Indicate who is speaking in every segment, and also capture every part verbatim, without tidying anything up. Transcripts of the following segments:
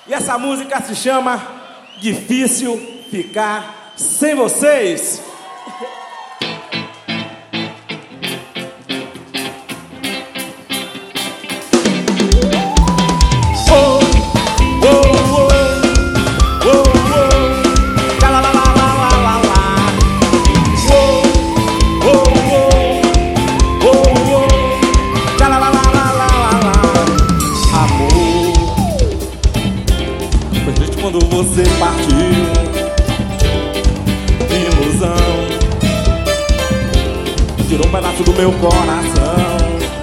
Speaker 1: E essa música se chama Difícil Ficar Sem Vocês. Quando você partiu, ilusão, tirou um pedaço do meu coração.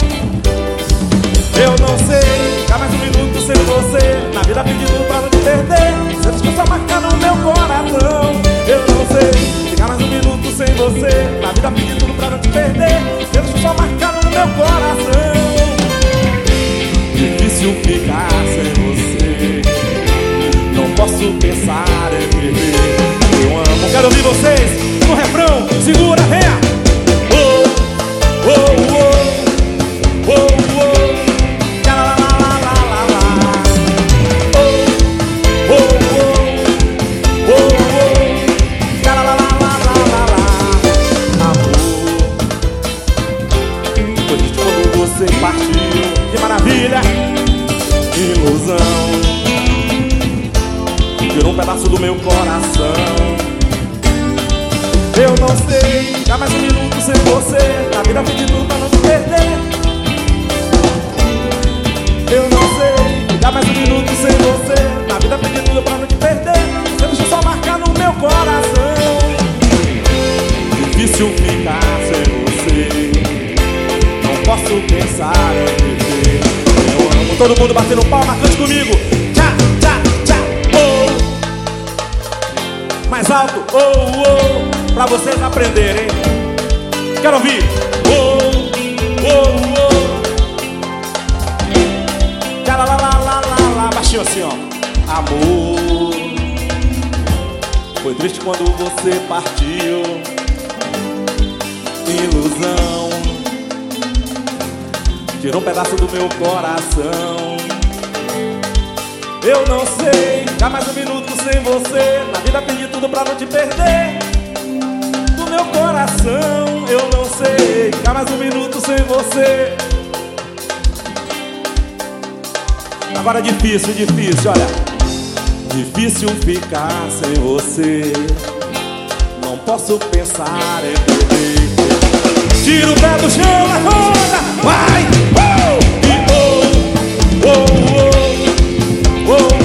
Speaker 1: Eu não sei ficar mais um minuto sem você, na vida pedindo pra não te perder, você deixou só marcar no meu coração. Eu não sei ficar mais um minuto sem você, na vida pedindo pra não te perder, você deixou só marcar no meu coração. Difícil ficar sem você, não posso pensar em viver. Eu amo, quero ouvir vocês no refrão. Segura, venha. Oh, oh, oh, oh, oh. La, la, la, la, la, la. Oh, oh, oh, oh, oh. La, la, la, la, la, la, la. Amor, foi triste quando você partiu. Que maravilha, ilusão, tirou um pedaço do meu coração. Eu não sei ficar mais um minuto sem você, na vida pedindo pra não te perder. Eu não sei ficar mais um minuto sem você, na vida pedindo pra não te perder. Você deixou só marcar no meu coração. Difícil ficar sem você, não posso pensar em viver. Eu amo, todo mundo batendo palma, cante comigo. Tchá, tchá, tchá, oh. Mais alto, oh, oh, pra vocês aprenderem. Quero ouvir. Oh, oh, oh. Lá, lá, lá, lá, lá, lá. Baixinho assim, ó. Amor, foi triste quando você partiu. Ilusão, tirou um pedaço do meu coração. Eu não sei ficar mais um minuto sem você, na vida perdi tudo pra não te perder. Do meu coração, eu não sei ficar mais um minuto sem você. Agora é difícil, difícil, olha. Difícil ficar sem você, não posso pensar em perder. Tira o pé do chão, levanta, vai! Uh! E oh, oh, oh. Oh,